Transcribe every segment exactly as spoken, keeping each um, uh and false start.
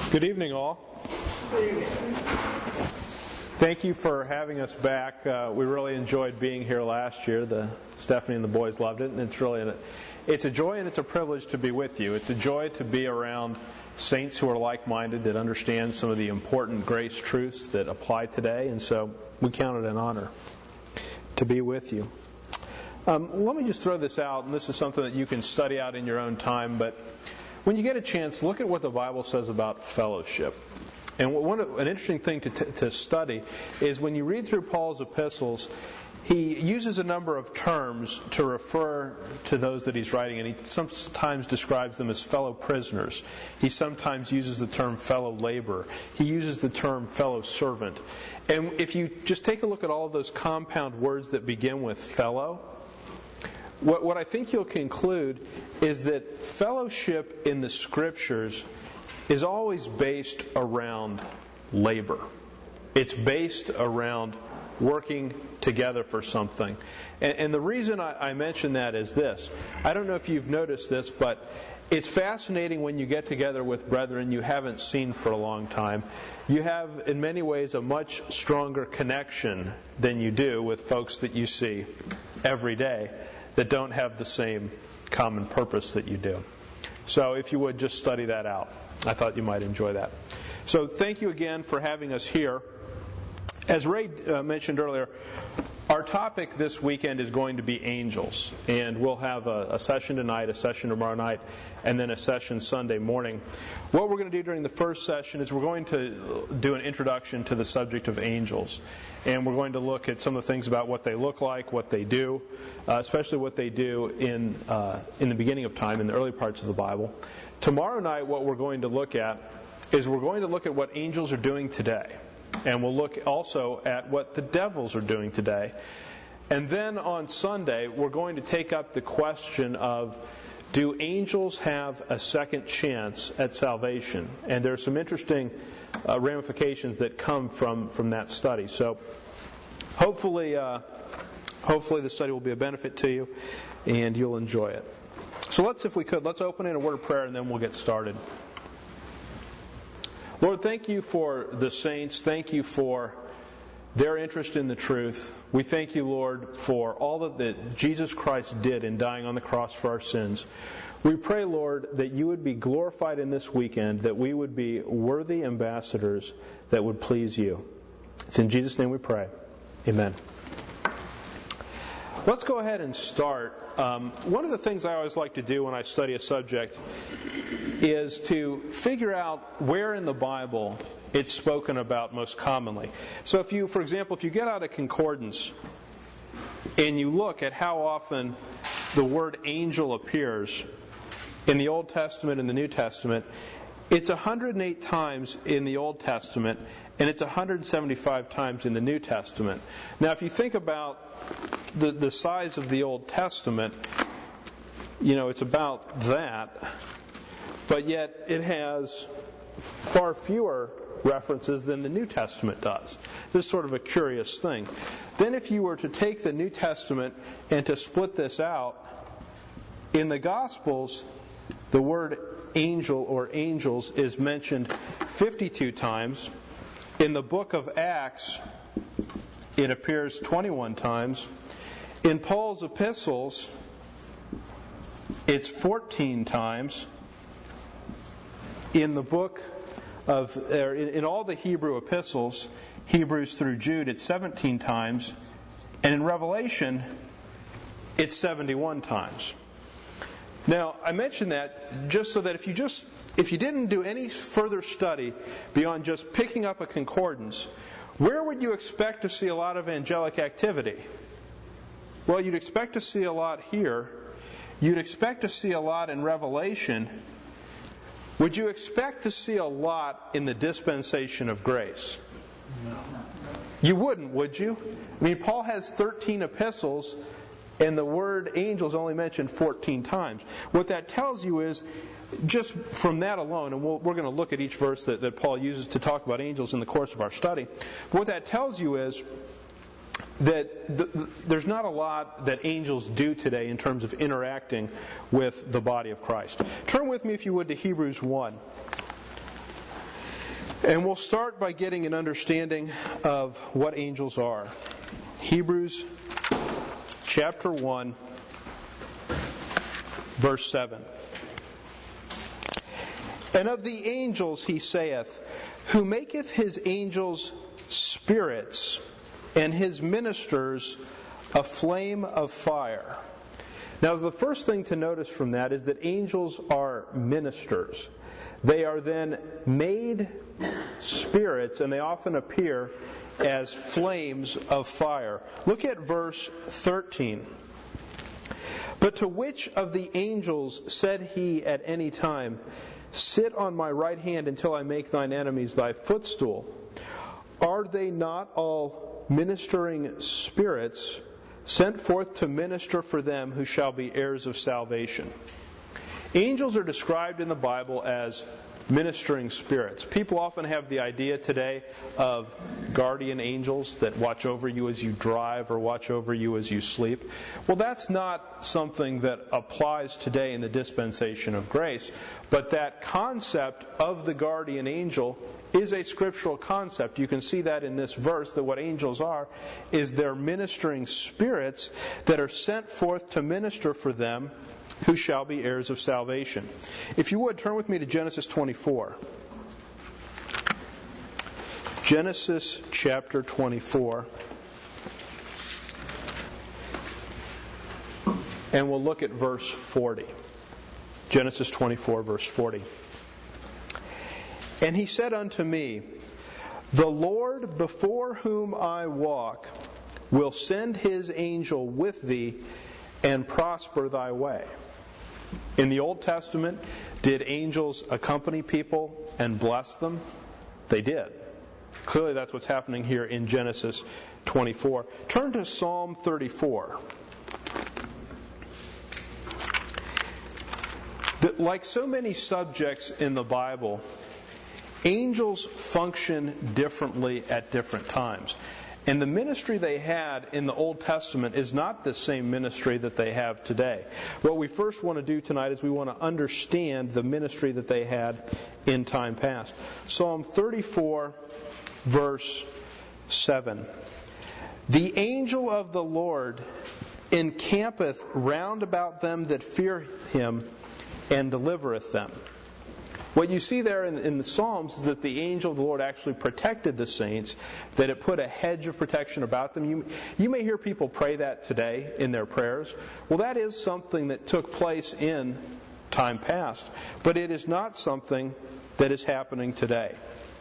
Good evening, all. Good evening. Thank you for having us back. Uh, we really enjoyed being here last year. The Stephanie and the boys loved it, and it's really a, it's a joy and it's a privilege to be with you. It's a joy to be around saints who are like-minded, that understand some of the important grace truths that apply today, and so we count it an honor to be with you. Um, let me just throw this out, and this is something that you can study out in your own time, but when you get a chance, look at what the Bible says about fellowship. And one an interesting thing to, t- to study is when you read through Paul's epistles, he uses a number of terms to refer to those that he's writing, and he sometimes describes them as fellow prisoners. He sometimes uses the term fellow laborer. He uses the term fellow servant. And if you just take a look at all of those compound words that begin with fellow, what, what I think you'll conclude is that fellowship in the Scriptures is always based around labor. It's based around working together for something. And, and the reason I, I mention that is this. I don't know if you've noticed this, but it's fascinating when you get together with brethren you haven't seen for a long time. You have, in many ways, a much stronger connection than you do with folks that you see every day that don't have the same common purpose that you do. So if you would, just study that out. I thought you might enjoy that. So thank you again for having us here. As Ray uh, mentioned earlier, our topic this weekend is going to be angels. And we'll have a, a session tonight, a session tomorrow night, and then a session Sunday morning. What we're going to do during the first session is we're going to do an introduction to the subject of angels. And we're going to look at some of the things about what they look like, what they do, uh, especially what they do in uh, in the beginning of time, in the early parts of the Bible. Tomorrow night, what we're going to look at is we're going to look at what angels are doing today. And we'll look also at what the devils are doing today. And then on Sunday, we're going to take up the question of, do angels have a second chance at salvation? And there are some interesting uh, ramifications that come from, from that study. So hopefully, uh, hopefully the study will be a benefit to you and you'll enjoy it. So let's, if we could, let's open in a word of prayer and then we'll get started. Lord, thank you for the saints. Thank you for their interest in the truth. We thank you, Lord, for all that, that Jesus Christ did in dying on the cross for our sins. We pray, Lord, that you would be glorified in this weekend, that we would be worthy ambassadors that would please you. It's in Jesus' name we pray. Amen. Let's go ahead and start. Um, one of the things I always like to do when I study a subject is to figure out where in the Bible it's spoken about most commonly. So if you, for example, if you get out a concordance and you look at how often the word angel appears in the Old Testament and the New Testament, it's one hundred eight times in the Old Testament and it's one hundred seventy-five times in the New Testament. Now, if you think about the, the size of the Old Testament, you know, it's about that, but yet it has far fewer references than the New Testament does. This is sort of a curious thing. Then if you were to take the New Testament and to split this out, in the Gospels, the word angel or angels is mentioned fifty-two times. In the book of Acts, it appears twenty-one times. In Paul's epistles, it's fourteen times. In the book of, er, in, in all the Hebrew epistles, Hebrews through Jude, it's seventeen times. And in Revelation, it's seventy-one times. Now, I mention that just so that if you just if you didn't do any further study beyond just picking up a concordance, where would you expect to see a lot of angelic activity? Well, you'd expect to see a lot here. You'd expect to see a lot in Revelation. Would you expect to see a lot in the dispensation of grace? No. You wouldn't, would you? I mean, Paul has thirteen epistles, and the word angels only mentioned fourteen times. What that tells you is, just from that alone, and we'll, we're going to look at each verse that, that Paul uses to talk about angels in the course of our study. What that tells you is that the, the, there's not a lot that angels do today in terms of interacting with the body of Christ. Turn with me, if you would, to Hebrews one. And we'll start by getting an understanding of what angels are. Hebrews chapter one, verse seven. And of the angels he saith, who maketh his angels spirits, and his ministers a flame of fire. Now, the first thing to notice from that is that angels are ministers. They are then made spirits, and they often appear as flames of fire. Look at verse thirteen. But to which of the angels said he at any time, sit on my right hand until I make thine enemies thy footstool? Are they not all ministering spirits sent forth to minister for them who shall be heirs of salvation? Angels are described in the Bible as ministering spirits. People often have the idea today of guardian angels that watch over you as you drive or watch over you as you sleep. Well, that's not something that applies today in the dispensation of grace, but that concept of the guardian angel is a scriptural concept. You can see that in this verse, that what angels are is they're ministering spirits that are sent forth to minister for them who shall be heirs of salvation. If you would, turn with me to Genesis twenty-four. Genesis chapter twenty-four. And we'll look at verse forty. Genesis twenty-four, verse forty. And he said unto me, the Lord before whom I walk will send his angel with thee and prosper thy way. In the Old Testament, did angels accompany people and bless them? They did. Clearly that's what's happening here in Genesis twenty-four. Turn to Psalm thirty-four. Like so many subjects in the Bible, angels function differently at different times. And the ministry they had in the Old Testament is not the same ministry that they have today. What we first want to do tonight is we want to understand the ministry that they had in time past. Psalm thirty-four, verse seven. The angel of the Lord encampeth round about them that fear him, and delivereth them. What you see there in, in the Psalms is that the angel of the Lord actually protected the saints, that it put a hedge of protection about them. You, you may hear people pray that today in their prayers. Well, that is something that took place in time past, but it is not something that is happening today.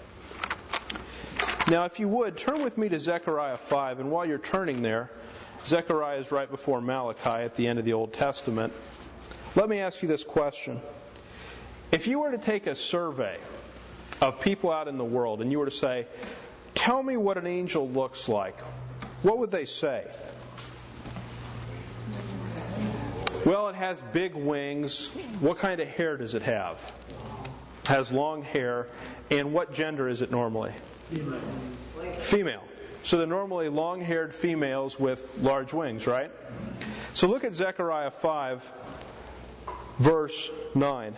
Now, if you would, turn with me to Zechariah five, and while you're turning there, Zechariah is right before Malachi at the end of the Old Testament. Let me ask you this question. If you were to take a survey of people out in the world and you were to say, tell me what an angel looks like, what would they say? Well, it has big wings. What kind of hair does it have? It has long hair. And what gender is it normally? Female. Female. So they're normally long-haired females with large wings, right? So look at Zechariah five, verse nine.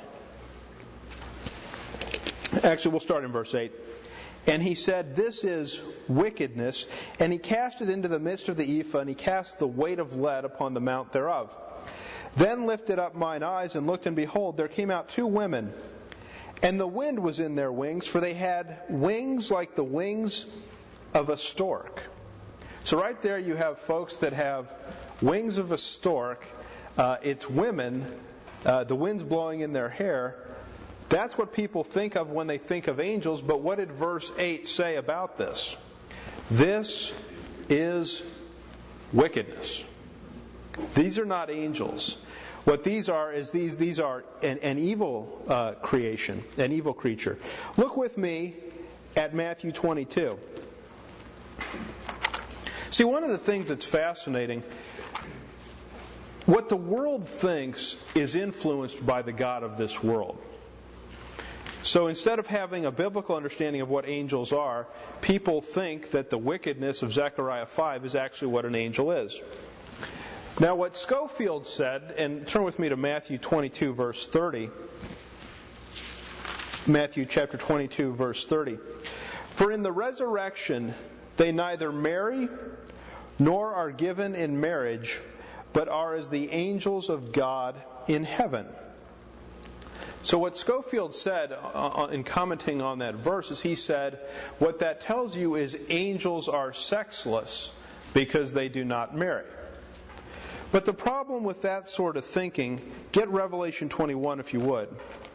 Actually, we'll start in verse eight. And he said, this is wickedness. And he cast it into the midst of the ephah, and he cast the weight of lead upon the mount thereof. Then lifted up mine eyes, and looked, and behold, there came out two women. And the wind was in their wings, for they had wings like the wings of a stork. So right there you have folks that have wings of a stork. Uh, it's women. Uh, the wind's blowing in their hair. That's what people think of when they think of angels, but what did verse eight say about this? This is wickedness. These are not angels. What these are is these these are an, an evil uh, creation, an evil creature. Look with me at Matthew twenty-two. See, one of the things that's fascinating, what the world thinks is influenced by the God of this world. So instead of having a biblical understanding of what angels are, people think that the wickedness of Zechariah five is actually what an angel is. Now what Schofield said, and turn with me to Matthew twenty-two, verse thirty. Matthew chapter twenty-two, verse thirty. For in the resurrection they neither marry nor are given in marriage, but are as the angels of God in heaven. So what Scofield said in commenting on that verse is he said, what that tells you is angels are sexless because they do not marry. But the problem with that sort of thinking, get Revelation twenty-one if you would.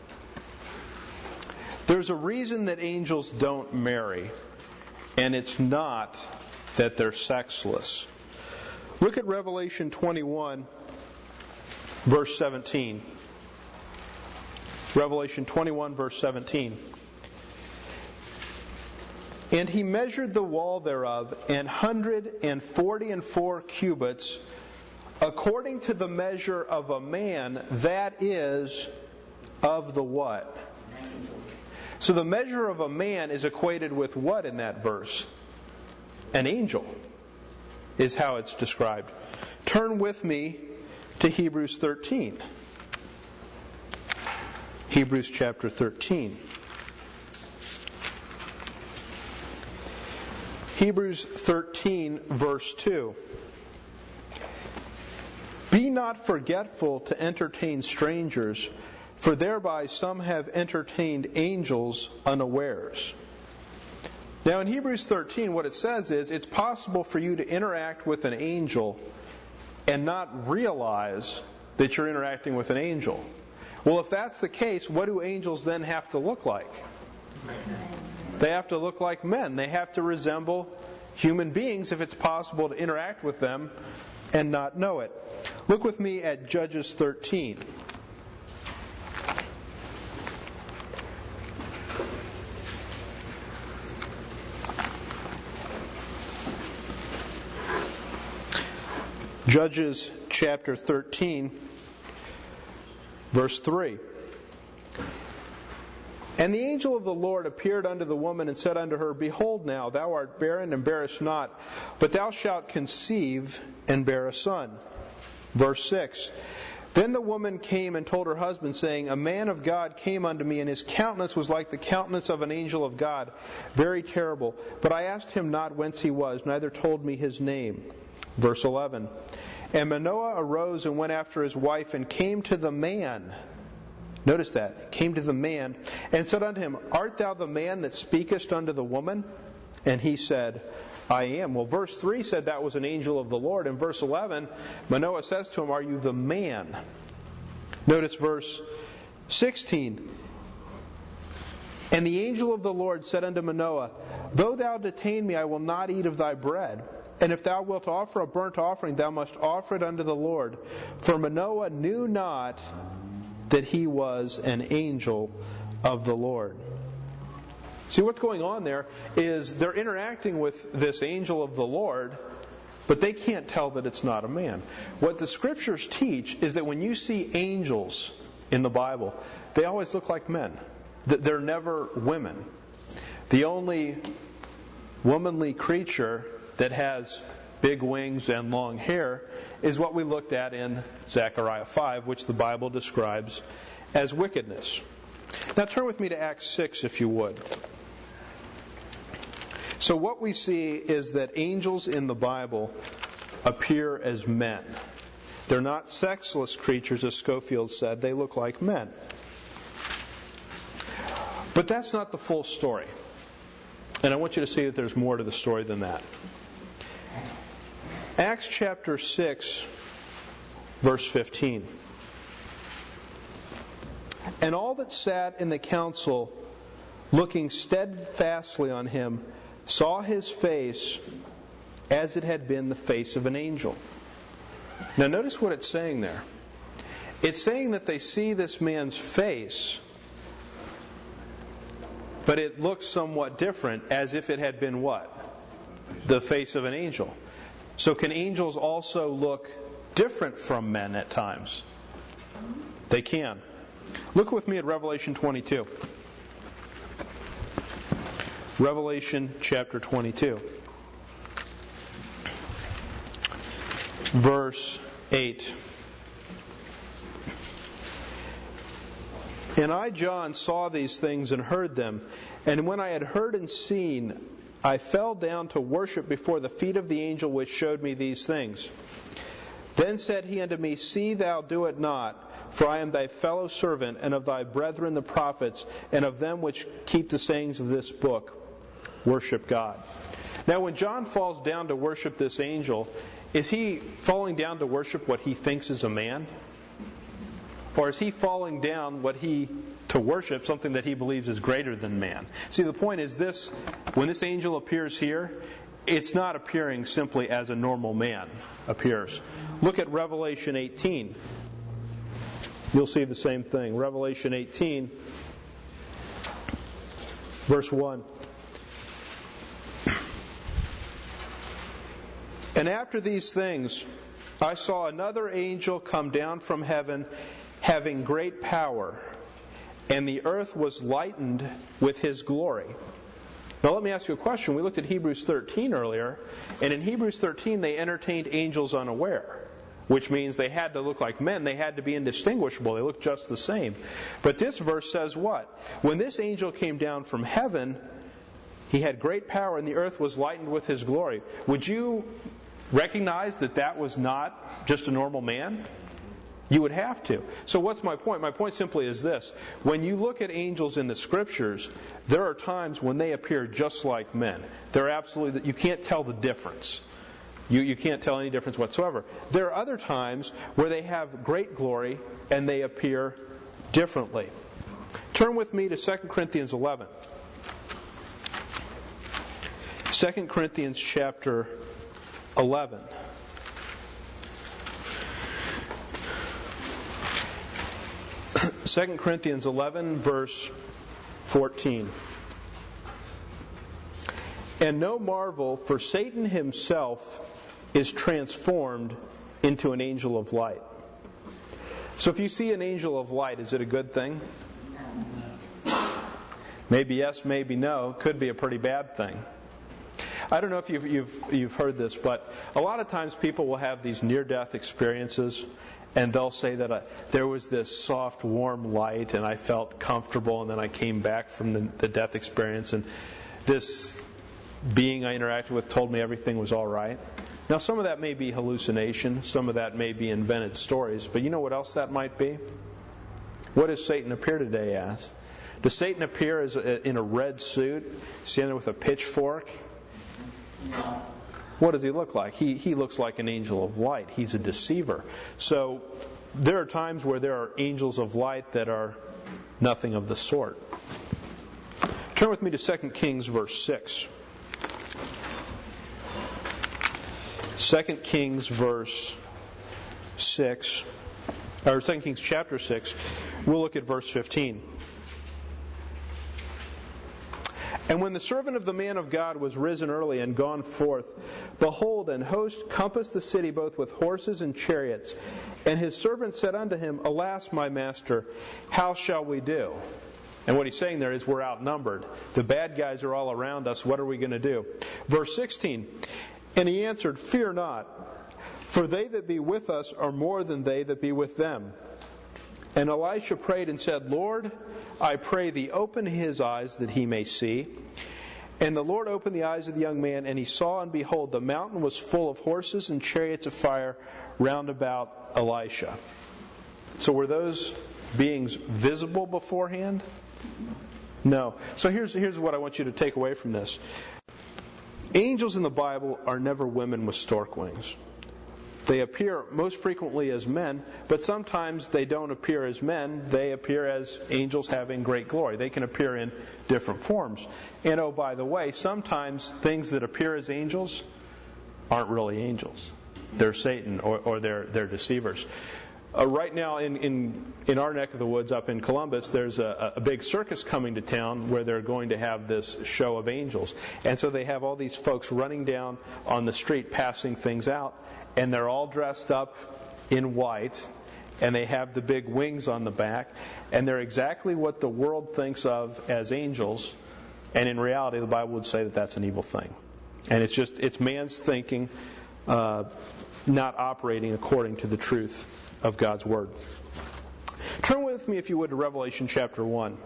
There's a reason that angels don't marry, and it's not that they're sexless. Look at Revelation twenty-one, verse seventeen. Revelation twenty-one, verse seventeen. And he measured the wall thereof an hundred and forty and four cubits, according to the measure of a man, that is, of the what? So the measure of a man is equated with what in that verse? An angel is how it's described. Turn with me to Hebrews thirteen. Hebrews chapter thirteen. Hebrews thirteen, verse two. Be not forgetful to entertain strangers, for thereby some have entertained angels unawares. Now in Hebrews thirteen, what it says is it's possible for you to interact with an angel and not realize that you're interacting with an angel. Well, if that's the case, what do angels then have to look like? They have to look like men. They have to resemble human beings if it's possible to interact with them and not know it. Look with me at Judges thirteen. Judges chapter thirteen, verse three. And the angel of the Lord appeared unto the woman and said unto her, Behold now, thou art barren and bearest not, but thou shalt conceive and bear a son. Verse six. Then the woman came and told her husband, saying, A man of God came unto me, and his countenance was like the countenance of an angel of God, very terrible. But I asked him not whence he was, neither told me his name. Verse eleven. And Manoah arose and went after his wife, and came to the man. Notice that. Came to the man, and said unto him, Art thou the man that speakest unto the woman? And he said, I am. Well, verse three said that was an angel of the Lord. In verse eleven, Manoah says to him, Are you the man? Notice verse sixteen. And the angel of the Lord said unto Manoah, Though thou detain me, I will not eat of thy bread. And if thou wilt offer a burnt offering, thou must offer it unto the Lord. For Manoah knew not that he was an angel of the Lord. See, what's going on there is they're interacting with this angel of the Lord, but they can't tell that it's not a man. What the Scriptures teach is that when you see angels in the Bible, they always look like men. They're never women. The only womanly creature that has big wings and long hair is what we looked at in Zechariah five, which the Bible describes as wickedness. Now turn with me to Acts six, if you would. So what we see is that angels in the Bible appear as men. They're not sexless creatures, as Scofield said. They look like men. But that's not the full story. And I want you to see that there's more to the story than that. Acts chapter six, verse fifteen. And all that sat in the council, looking steadfastly on him, saw his face as it had been the face of an angel. Now notice what it's saying there. It's saying that they see this man's face, but it looks somewhat different, as if it had been what? The face of an angel. So can angels also look different from men at times? They can. Look with me at Revelation twenty-two. Revelation chapter twenty-two. Verse eight. And I, John, saw these things and heard them. And when I had heard and seen, I fell down to worship before the feet of the angel which showed me these things. Then said he unto me, See thou do it not, for I am thy fellow servant, and of thy brethren the prophets, and of them which keep the sayings of this book. Worship God. Now when John falls down to worship this angel, is he falling down to worship what he thinks is a man? Or is he falling down what he to worship something that he believes is greater than man? See, the point is this: when this angel appears here, it's not appearing simply as a normal man appears. Look at Revelation eighteen. You'll see the same thing. Revelation eighteen, verse one. And after these things, I saw another angel come down from heaven, having great power, and the earth was lightened with his glory. Now let me ask you a question. We looked at Hebrews thirteen earlier, and in Hebrews thirteen they entertained angels unaware, which means they had to look like men. They had to be indistinguishable. They looked just the same. But this verse says what? When this angel came down from heaven, he had great power, and the earth was lightened with his glory. Would you recognize that that was not just a normal man? You would have to. So what's my point? My point simply is this. When you look at angels in the Scriptures, there are times when they appear just like men. They're absolutely, you can't tell the difference. You, you can't tell any difference whatsoever. There are other times where they have great glory and they appear differently. Turn with me to Second Corinthians eleven. Second Corinthians chapter eleven. Second Corinthians eleven, verse fourteen. And no marvel, for Satan himself is transformed into an angel of light. So if you see an angel of light, is it a good thing? Maybe yes, maybe no. Could be a pretty bad thing. I don't know if you've, you've, you've heard this, but a lot of times people will have these near-death experiences, and they'll say that uh, there was this soft, warm light, and I felt comfortable, and then I came back from the, the death experience, and this being I interacted with told me everything was all right. Now, some of that may be hallucination. Some of that may be invented stories. But you know what else that might be? What does Satan appear today as? Does Satan appear as a, in a red suit, standing with a pitchfork? No. What does he look like? He he looks like an angel of light. He's a deceiver. So there are times where there are angels of light that are nothing of the sort. Turn with me to Second Kings verse six. Second Kings verse six, or Second Kings chapter six. We'll look at verse fifteen. And when the servant of the man of God was risen early and gone forth, behold, an host compassed the city both with horses and chariots. And his servant said unto him, Alas, my master, how shall we do? And what he's saying there is we're outnumbered. The bad guys are all around us. What are we going to do? Verse sixteen. And he answered, Fear not, for they that be with us are more than they that be with them. And Elisha prayed and said, Lord, I pray thee, open his eyes that he may see. And the Lord opened the eyes of the young man, and he saw, and behold, the mountain was full of horses and chariots of fire round about Elisha. So were those beings visible beforehand? No. So here's, here's what I want you to take away from this. Angels in the Bible are never women with stork wings. They appear most frequently as men, but sometimes they don't appear as men. They appear as angels having great glory. They can appear in different forms. And oh, by the way, sometimes things that appear as angels aren't really angels. They're Satan or, or they're, they're deceivers. Uh, right now in, in, in our neck of the woods up in Columbus, there's a, a big circus coming to town where they're going to have this show of angels. And so they have all these folks running down on the street passing things out. And they're all dressed up in white, and they have the big wings on the back, and they're exactly what the world thinks of as angels, and in reality the Bible would say that that's an evil thing. And it's just, it's man's thinking, uh, not operating according to the truth of God's Word. Turn with me, if you would, to Revelation chapter one.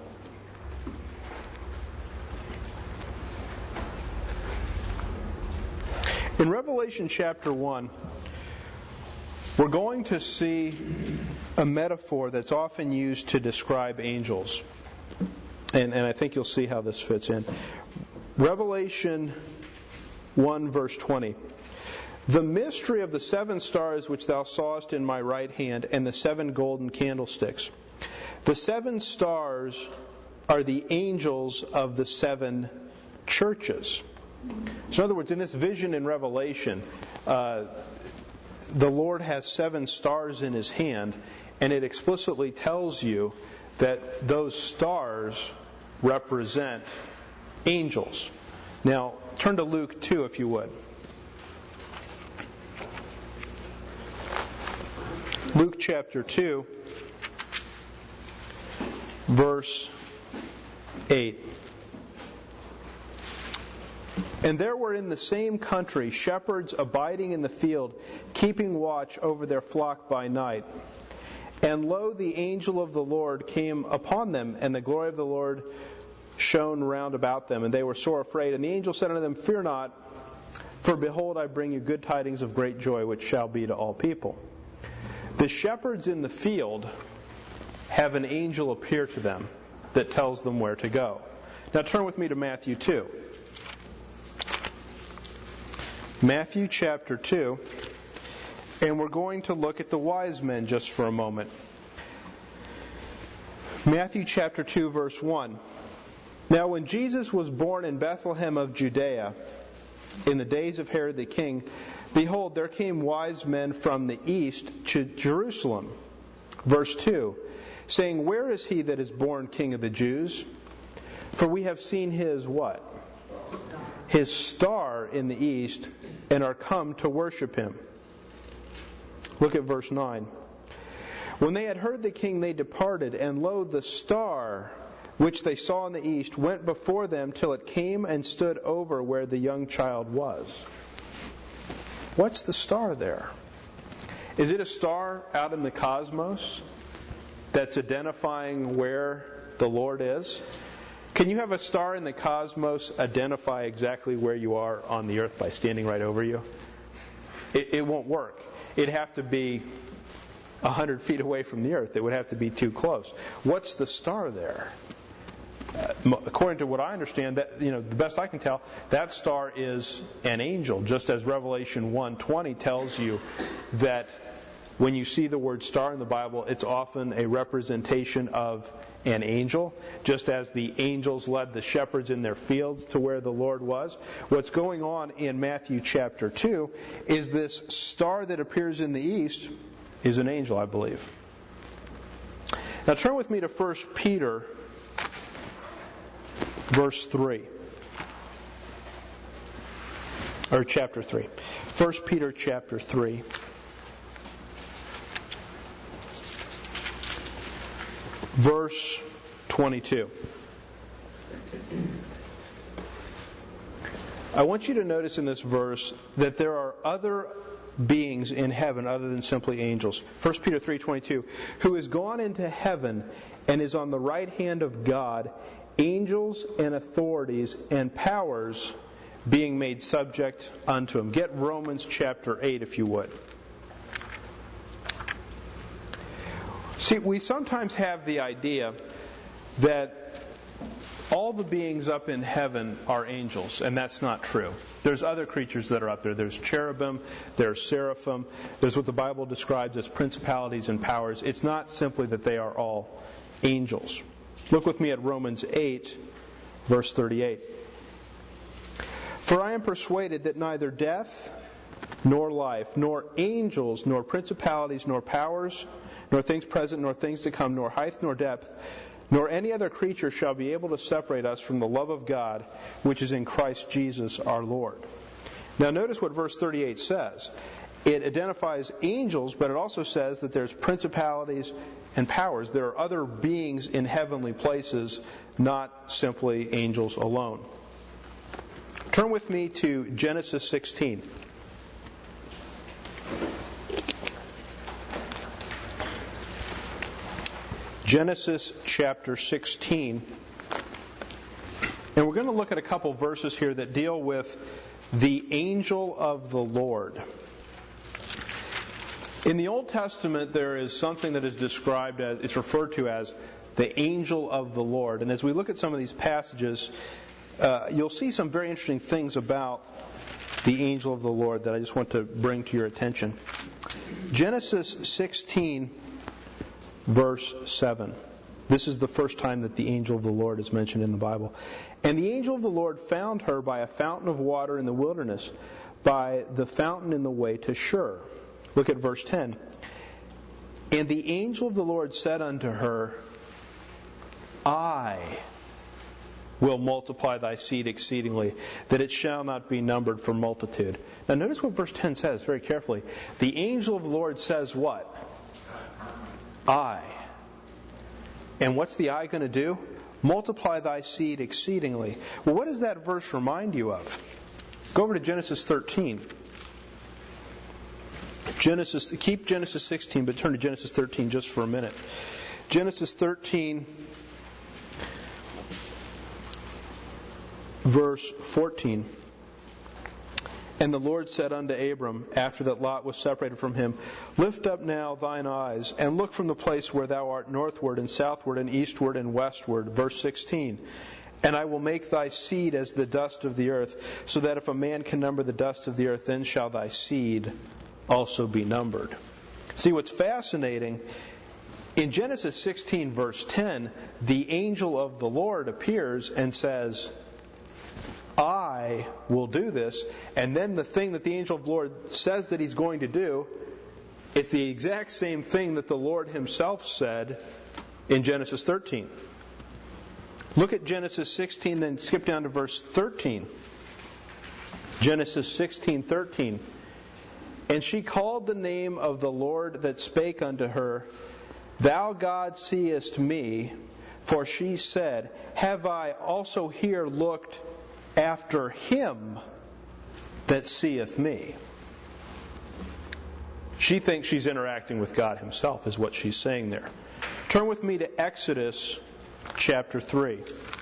In Revelation chapter one, we're going to see a metaphor that's often used to describe angels. And, and I think you'll see how this fits in. Revelation one, verse twenty. The mystery of the seven stars which thou sawest in my right hand, and the seven golden candlesticks. The seven stars are the angels of the seven churches. So in other words, in this vision in Revelation, uh, the Lord has seven stars in His hand, and it explicitly tells you that those stars represent angels. Now, turn to Luke two, if you would. Luke chapter two, verse eight. And there were in the same country shepherds abiding in the field, keeping watch over their flock by night. And lo, the angel of the Lord came upon them, and the glory of the Lord shone round about them, and they were sore afraid. And the angel said unto them, Fear not, for behold, I bring you good tidings of great joy, which shall be to all people. The shepherds in the field have an angel appear to them that tells them where to go. Now turn with me to Matthew two. Matthew chapter two, and we're going to look at the wise men just for a moment. Matthew chapter two, verse one. Now when Jesus was born in Bethlehem of Judea, in the days of Herod the king, behold, there came wise men from the east to Jerusalem. Verse two, saying, Where is he that is born King of the Jews? For we have seen his what? His star in the east, and are come to worship him. Look at verse nine. When they had heard the king, they departed, and lo, the star which they saw in the east went before them till it came and stood over where the young child was. What's the star there? Is it a star out in the cosmos that's identifying where the Lord is? Can you have a star in the cosmos identify exactly where you are on the earth by standing right over you? It, it won't work. It'd have to be a hundred feet away from the earth. It would have to be too close. What's the star there? Uh, according to what I understand, that you know, the best I can tell, that star is an angel. Just as Revelation one twenty tells you that when you see the word star in the Bible, it's often a representation of an angel, just as the angels led the shepherds in their fields to where the Lord was. What's going on in Matthew chapter two is this star that appears in the east is an angel, I believe. Now turn with me to First Peter, verse three. Or chapter three. First Peter chapter three. Verse twenty-two. I want you to notice in this verse that there are other beings in heaven other than simply angels. First Peter three twenty-two. Who is gone into heaven and is on the right hand of God, angels and authorities and powers being made subject unto him. Get Romans chapter eight, if you would. See, we sometimes have the idea that all the beings up in heaven are angels, and that's not true. There's other creatures that are up there. There's cherubim, there's seraphim, there's what the Bible describes as principalities and powers. It's not simply that they are all angels. Look with me at Romans eight, verse thirty-eight. For I am persuaded that neither death, nor life, nor angels, nor principalities, nor powers, nor things present, nor things to come, nor height, nor depth, nor any other creature shall be able to separate us from the love of God, which is in Christ Jesus our Lord. Now notice what verse thirty-eight says. It identifies angels, but it also says that there's principalities and powers. There are other beings in heavenly places, not simply angels alone. Turn with me to Genesis sixteen. Genesis chapter sixteen. And we're going to look at a couple verses here that deal with the angel of the Lord. In the Old Testament, there is something that is described as, it's referred to as the angel of the Lord. And as we look at some of these passages, uh, you'll see some very interesting things about the angel of the Lord that I just want to bring to your attention. Genesis sixteen, verse seven. This is the first time that the angel of the Lord is mentioned in the Bible. And the angel of the Lord found her by a fountain of water in the wilderness, by the fountain in the way to Shur. Look at verse ten. And the angel of the Lord said unto her, I will multiply thy seed exceedingly, that it shall not be numbered for multitude. Now notice what verse ten says very carefully. The angel of the Lord says what? I. And what's the I going to do? Multiply thy seed exceedingly. Well, what does that verse remind you of? Go over to Genesis thirteen. Genesis, keep Genesis sixteen, but turn to Genesis thirteen just for a minute. Genesis thirteen, verse fourteen. And the Lord said unto Abram, after that Lot was separated from him, Lift up now thine eyes, and look from the place where thou art northward, and southward, and eastward, and westward. Verse sixteen. And I will make thy seed as the dust of the earth, so that if a man can number the dust of the earth, then shall thy seed also be numbered. See, what's fascinating, in Genesis sixteen, verse ten, the angel of the Lord appears and says, I will do this. And then the thing that the angel of the Lord says that he's going to do, it's the exact same thing that the Lord himself said in Genesis thirteen. Look at Genesis sixteen, then skip down to verse thirteen. Genesis sixteen, thirteen. And she called the name of the Lord that spake unto her, Thou God seest me, for she said, Have I also here looked after him that seeth me? She thinks she's interacting with God himself, is what she's saying there. Turn with me to Exodus chapter three.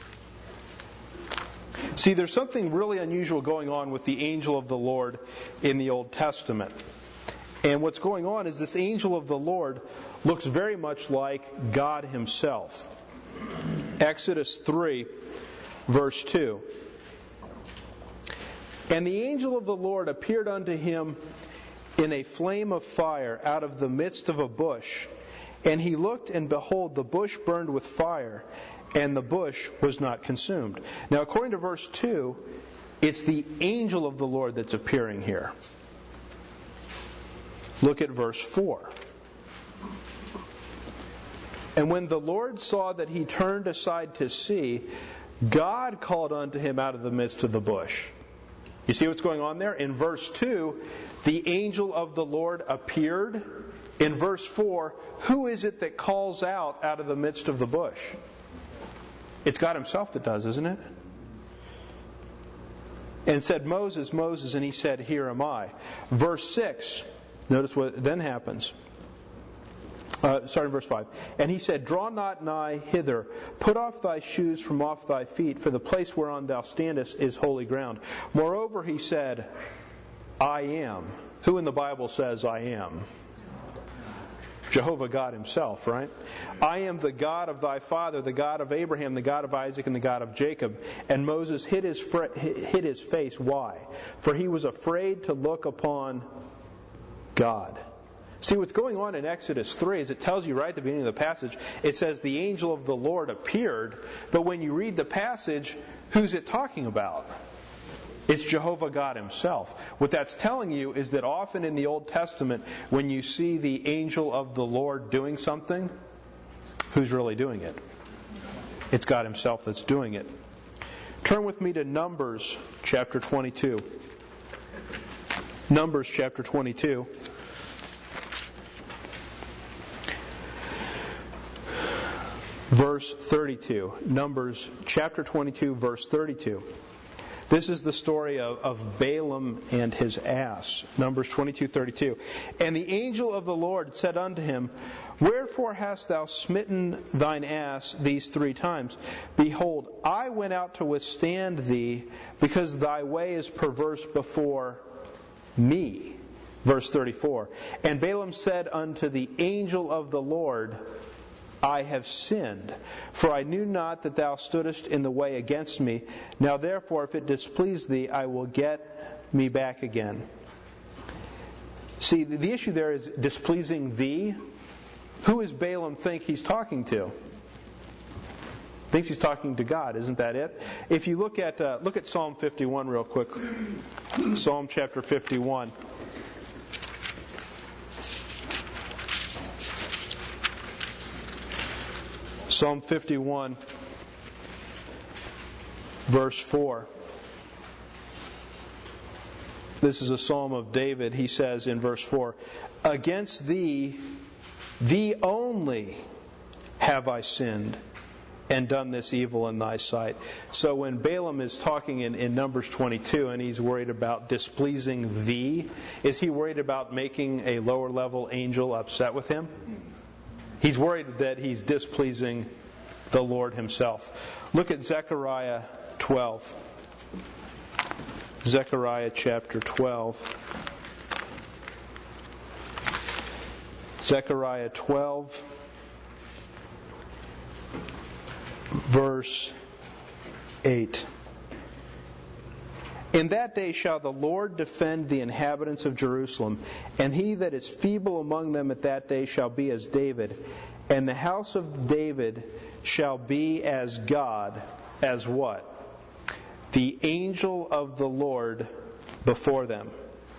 See, there's something really unusual going on with the angel of the Lord in the Old Testament. And what's going on is this angel of the Lord looks very much like God himself. Exodus three, verse two. And the angel of the Lord appeared unto him in a flame of fire out of the midst of a bush. And he looked, and behold, the bush burned with fire, and the bush was not consumed. Now, according to verse two, it's the angel of the Lord that's appearing here. Look at verse four. And when the Lord saw that he turned aside to see, God called unto him out of the midst of the bush. You see what's going on there? In verse two, the angel of the Lord appeared. In verse four, who is it that calls out out of the midst of the bush? It's God himself that does, isn't it? And said, Moses, Moses, and he said, Here am I. Verse six, notice what then happens. Uh, starting verse five. And he said, Draw not nigh hither, put off thy shoes from off thy feet, for the place whereon thou standest is holy ground. Moreover, he said, I am. Who in the Bible says I am? Jehovah God himself, right? I am the God of thy father, the God of Abraham, the God of Isaac, and the God of Jacob. And Moses hid his, fr- hid his face. Why? For he was afraid to look upon God. See, what's going on in Exodus three is it tells you right at the beginning of the passage, it says the angel of the Lord appeared, but when you read the passage, who's it talking about? It's Jehovah God himself. What that's telling you is that often in the Old Testament, when you see the angel of the Lord doing something, who's really doing it? It's God himself that's doing it. Turn with me to Numbers chapter twenty-two. Numbers chapter twenty-two. Verse thirty-two. Numbers chapter twenty-two, verse thirty-two. This is the story of, of Balaam and his ass. Numbers twenty-two thirty-two. And the angel of the Lord said unto him, Wherefore hast thou smitten thine ass these three times? Behold, I went out to withstand thee, because thy way is perverse before me. Verse thirty-four. And Balaam said unto the angel of the Lord, I have sinned, for I knew not that thou stoodest in the way against me. Now therefore, if it displease thee, I will get me back again. See, the issue there is displeasing thee. Who does Balaam think he's talking to? Thinks he's talking to God, isn't that it? If you look at uh, look at Psalm fifty-one real quick. Psalm chapter fifty-one. Psalm fifty-one, verse four. This is a psalm of David. He says in verse four, Against thee, thee only, have I sinned, and done this evil in thy sight. So when Balaam is talking in, in Numbers twenty-two and he's worried about displeasing thee, is he worried about making a lower level angel upset with him? He's worried that he's displeasing the Lord himself. Look at Zechariah twelve. Zechariah chapter twelve. Zechariah twelve, verse eight. In that day shall the Lord defend the inhabitants of Jerusalem, and he that is feeble among them at that day shall be as David, and the house of David shall be as God, as what? The angel of the Lord before them.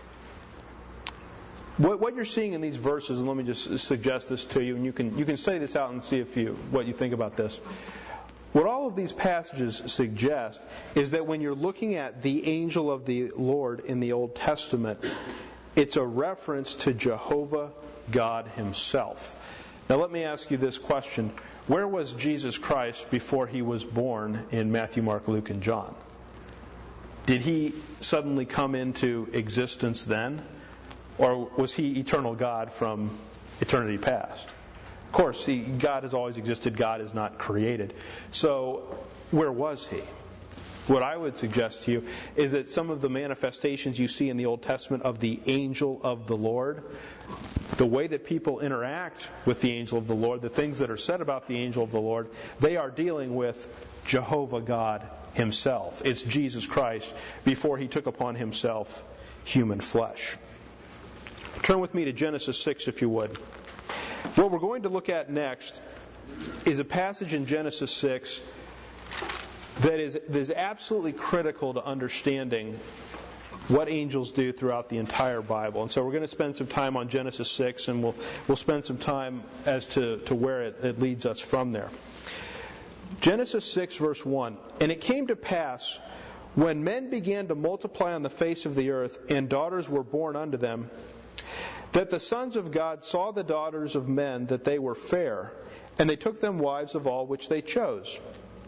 What, what you're seeing in these verses, and let me just suggest this to you, and you can you can study this out and see if you what you think about this. What all of these passages suggest is that when you're looking at the angel of the Lord in the Old Testament, it's a reference to Jehovah God himself. Now let me ask you this question. Where was Jesus Christ before he was born in Matthew, Mark, Luke, and John? Did he suddenly come into existence then? Or was he eternal God from eternity past? Of course, he, God has always existed. God is not created. So, where was he? What I would suggest to you is that some of the manifestations you see in the Old Testament of the angel of the Lord, the way that people interact with the angel of the Lord, the things that are said about the angel of the Lord, they are dealing with Jehovah God himself. It's Jesus Christ before he took upon himself human flesh. Turn with me to Genesis six, if you would. What we're going to look at next is a passage in Genesis six that is, that is absolutely critical to understanding what angels do throughout the entire Bible. And so we're going to spend some time on Genesis six, and we'll we'll spend some time as to, to where it, it leads us from there. Genesis six, verse one. And it came to pass, when men began to multiply on the face of the earth, and daughters were born unto them, that the sons of God saw the daughters of men, that they were fair, and they took them wives of all which they chose.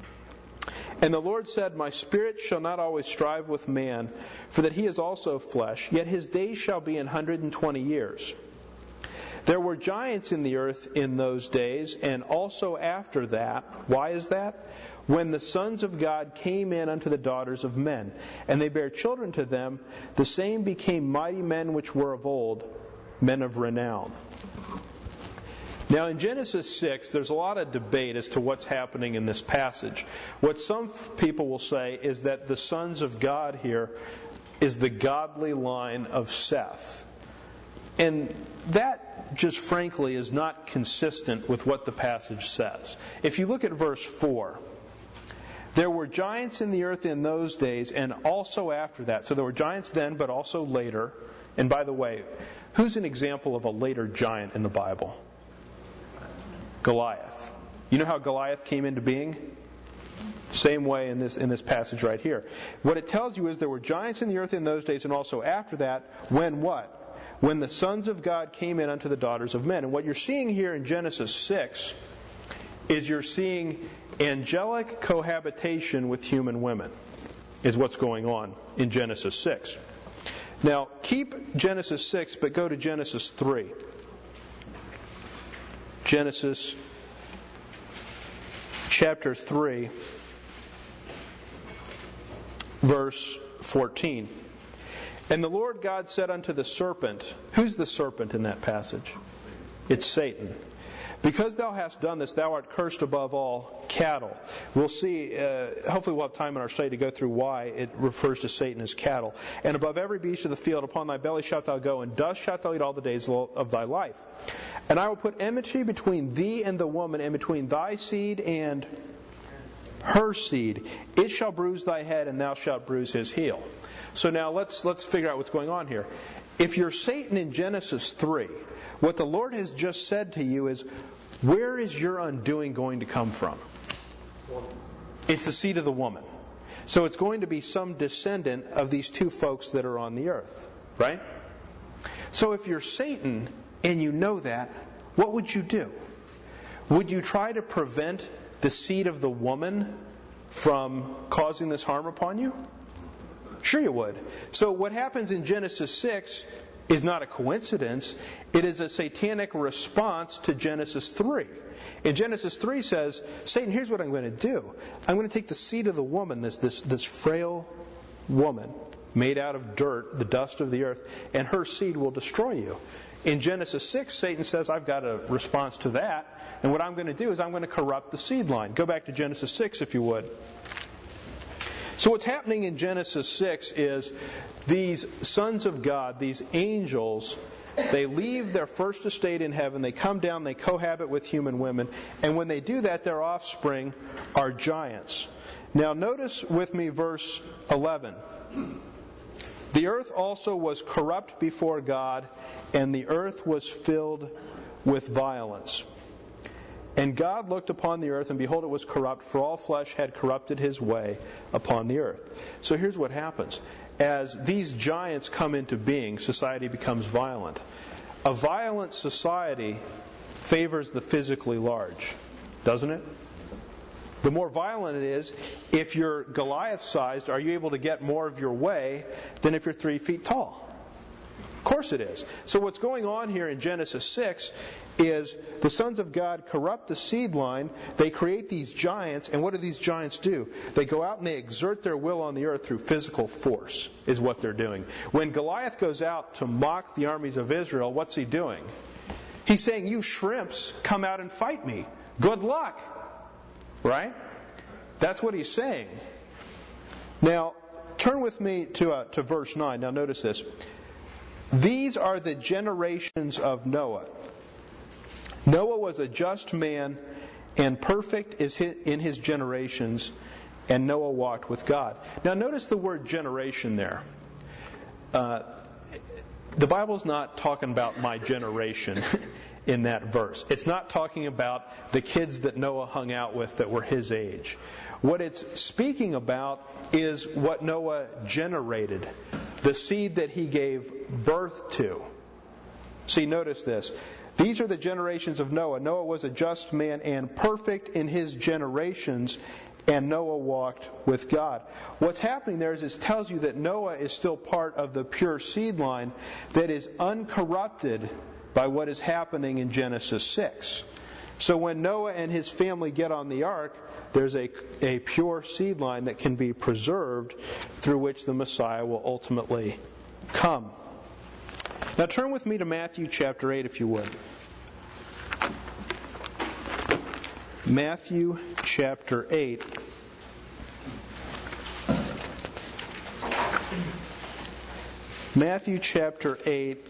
And the Lord said, My spirit shall not always strive with man, for that he is also flesh, yet his days shall be an hundred and twenty years. There were giants in the earth in those days, and also after that. Why is that? When the sons of God came in unto the daughters of men, and they bare children to them, the same became mighty men which were of old, men of renown. Now in Genesis six, there's a lot of debate as to what's happening in this passage. What some people will say is that the sons of God here is the godly line of Seth. And that, just frankly, is not consistent with what the passage says. If you look at verse four, there were giants in the earth in those days, and also after that. So there were giants then, but also later. And by the way, who's an example of a later giant in the Bible? Goliath. You know how Goliath came into being? Same way in this in this passage right here. What it tells you is there were giants in the earth in those days, and also after that, when what? When the sons of God came in unto the daughters of men. And what you're seeing here in Genesis six is you're seeing angelic cohabitation with human women. is what's going on in Genesis six. Now, keep Genesis six, but go to Genesis three. Genesis chapter three, verse fourteen. And the Lord God said unto the serpent, who's the serpent in that passage? It's Satan. Because thou hast done this, thou art cursed above all cattle. We'll see, uh, hopefully we'll have time in our study to go through why it refers to Satan as cattle. And above every beast of the field, upon thy belly shalt thou go, and dust shalt thou eat all the days of thy life. And I will put enmity between thee and the woman, and between thy seed and her seed. It shall bruise thy head, and thou shalt bruise his heel. So now let's let's figure out what's going on here. If you're Satan in Genesis three, what the Lord has just said to you is, where is your undoing going to come from? It's the seed of the woman. So it's going to be some descendant of these two folks that are on the earth. Right? So if you're Satan and you know that, what would you do? Would you try to prevent the seed of the woman from causing this harm upon you? Sure you would. So what happens in Genesis six is not a coincidence. It is a satanic response to Genesis three. In Genesis three says, Satan, here's what I'm going to do. I'm going to take the seed of the woman, this, this, this frail woman, made out of dirt, the dust of the earth, and her seed will destroy you. In Genesis six, Satan says, I've got a response to that, and what I'm going to do is I'm going to corrupt the seed line. Go back to Genesis six, if you would. So what's happening in Genesis six is these sons of God, these angels, they leave their first estate in heaven, they come down, they cohabit with human women, and when they do that, their offspring are giants. Now notice with me verse eleven. The earth also was corrupt before God, and the earth was filled with violence. And God looked upon the earth, and behold, it was corrupt, for all flesh had corrupted his way upon the earth. So here's what happens. As these giants come into being, society becomes violent. A violent society favors the physically large, doesn't it? The more violent it is, if you're Goliath-sized, are you able to get more of your way than if you're three feet tall? Of course it is. So what's going on here in Genesis six is the sons of God corrupt the seed line, they create these giants, and what do these giants do? They go out and they exert their will on the earth through physical force, is what they're doing. When Goliath goes out to mock the armies of Israel, what's he doing? He's saying, you shrimps, come out and fight me. Good luck. Right? That's what he's saying. Now, turn with me to, uh, to verse nine. Now notice this. These are the generations of Noah. Noah was a just man and perfect is in his generations, and Noah walked with God. Now notice the word generation there. Uh, the Bible's not talking about my generation in that verse. It's not talking about the kids that Noah hung out with that were his age. What it's speaking about is what Noah generated, the seed that he gave birth to. See, notice this. These are the generations of Noah. Noah was a just man and perfect in his generations, and Noah walked with God. What's happening there is it tells you that Noah is still part of the pure seed line that is uncorrupted by what is happening in Genesis six. So when Noah and his family get on the ark, there's a, a pure seed line that can be preserved through which the Messiah will ultimately come. Now turn with me to Matthew chapter eight, if you would. Matthew chapter eight. Matthew chapter eight.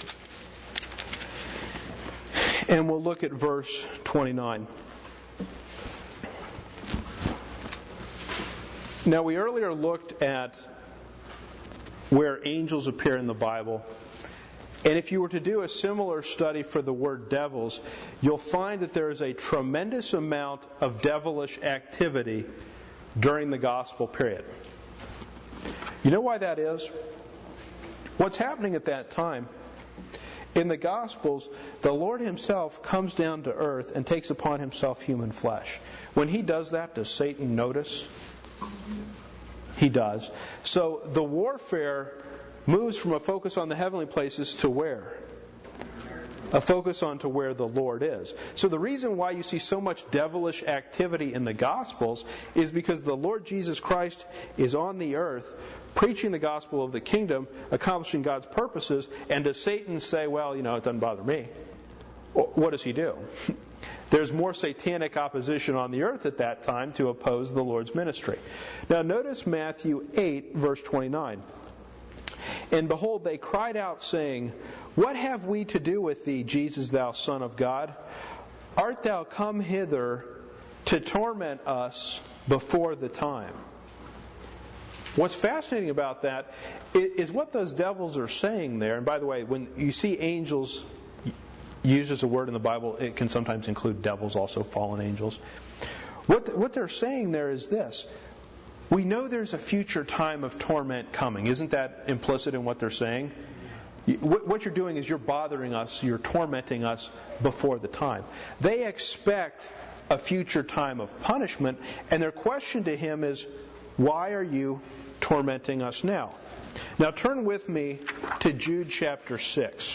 And we'll look at verse twenty-nine. Now, we earlier looked at where angels appear in the Bible. And if you were to do a similar study for the word devils, you'll find that there is a tremendous amount of devilish activity during the gospel period. You know why that is? What's happening at that time? In the Gospels, the Lord Himself comes down to earth and takes upon Himself human flesh. When He does that, does Satan notice? He does. So the warfare moves from a focus on the heavenly places to where? A focus on to where the Lord is. So the reason why you see so much devilish activity in the Gospels is because the Lord Jesus Christ is on the earth preaching the gospel of the kingdom, accomplishing God's purposes, and does Satan say, well, you know, it doesn't bother me? What does he do? There's more satanic opposition on the earth at that time to oppose the Lord's ministry. Now notice Matthew eight, verse twenty-nine. And behold, they cried out, saying, What have we to do with thee, Jesus, thou Son of God? Art thou come hither to torment us before the time? What's fascinating about that is what those devils are saying there. And by the way, when you see angels used as a word in the Bible, it can sometimes include devils, also fallen angels. What what they're saying there is this. We know there's a future time of torment coming. Isn't that implicit in what they're saying? What you're doing is you're bothering us, you're tormenting us before the time. They expect a future time of punishment, and their question to him is, why are you tormenting us now? Now turn with me to Jude chapter six.